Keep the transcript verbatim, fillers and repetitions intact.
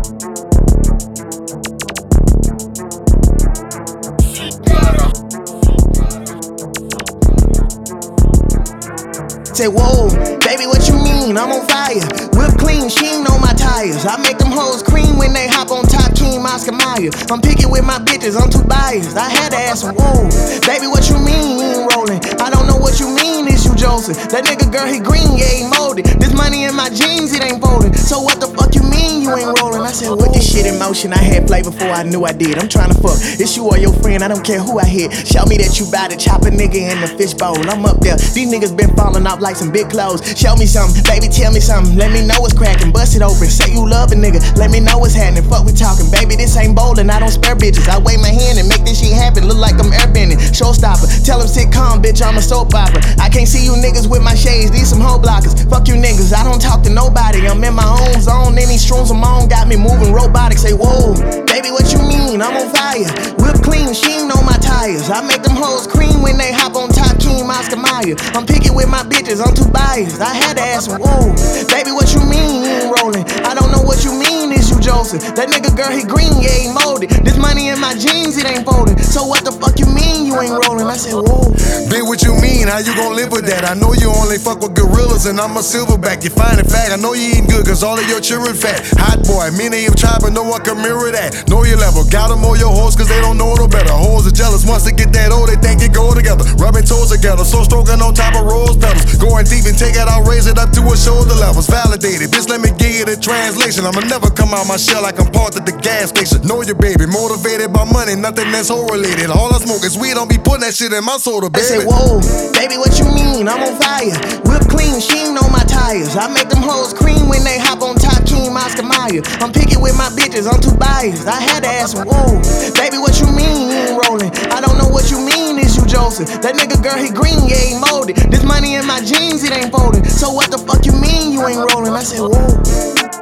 Say, whoa, baby, what you mean? I'm on fire. Whip clean, sheen on my tires. I make them hoes cream when they hop on top, King Oscar Mayer. I'm picky with my bitches, I'm too biased. I had to ask him, whoa, baby, what you mean? You ain't rolling. I don't know what you mean, is you Joseph? That nigga, girl, he green, yeah, he molded. This money in my jeans, it ain't folding. So what the fuck you mean you ain't rolling? I said, what this shit in motion? I had flavor before I knew I did. I'm trying to fuck. It's you or your friend, I don't care who I hit. Show me that you bout to chop a nigga in the fishbowl. I'm up there. These niggas been falling off like some big clothes. Show me something, baby, tell me something. Let me know what's cracking, bust it open. Say you love a nigga, let me know what's happening. Fuck, we talking, baby, this ain't bowling. I don't spare bitches. I wave my hand and make this shit happen. Look like I'm airbending. Showstopper, tell them sit calm, bitch, I'm a soap opera. I can't see you niggas with my shades, these some hoe blockers. Fuck you niggas, I don't talk to nobody. I'm in my own zone, any shrooms I'm on got me moving robotic. Say, whoa, baby, what you mean? I'm on fire. Whip clean, sheen on my tires. I make them hoes cream when they hop on top, King Oscar Mayer. I'm picky with my bitches, I'm too biased. I had to ask him, whoa, baby, what you mean you ain't rolling? I don't know what you mean, is you Joseph? That nigga, girl, he green, yeah, he molded. This money in my jeans, it ain't folding. So what the fuck you mean you ain't rolling? I said, whoa. Babe, what you mean? How you gon' live with that? I know you only fuck with gorillas and I'm a silverback. You find it fat, I know you eating good cause all of your children fat. Hot boy, many have tried but no one can mirror that. Know your level, got them on your horse cause they don't know no better. Hoes are jealous, once they get that old they think it go together. Rubbing toes together, so stroking on top of rose petals. Going deep and take it out, raise it up to a shoulder levels. Validated, bitch, let me give you the translation. I'ma never come out my shell like I'm parked at the gas station. Know your baby, motivated by money, nothing that's whole related. All I smoke is weed, don't be putting that shit in my soda, baby. I say, whoa, baby, what you mean? I'm on fire. Whip clean, sheen on my tires. I make them hoes cream when they hop on top, King Oscar Mayer. I'm picky with my bitches, I'm too biased. I had to ask him, whoa, baby, what you mean you ain't rolling? I don't know what you mean, is you Joseph? That nigga, girl, he green, yeah, he molded. This money in my jeans, it ain't folding. So what the fuck you mean you ain't rolling? I said, whoa.